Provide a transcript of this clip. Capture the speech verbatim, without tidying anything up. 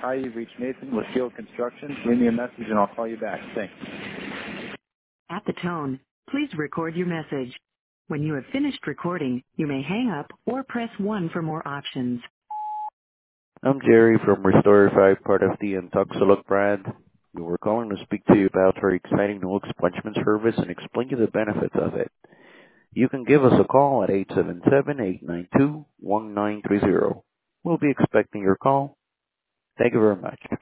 Hi, you've reached Nathan with Field Construction. Leave me a message and I'll call you back. Thanks. At the tone, please record your message. When you have finished recording, you may hang up or press one for more options. I'm Jerry from Restore five, part of the Intoxiluk brand. We were calling to speak to you about our exciting new expungement service and explain you the benefits of it. You can give us a call at eight seven seven, eight nine two, one nine three zero. We'll be expecting your call. Thank you very much.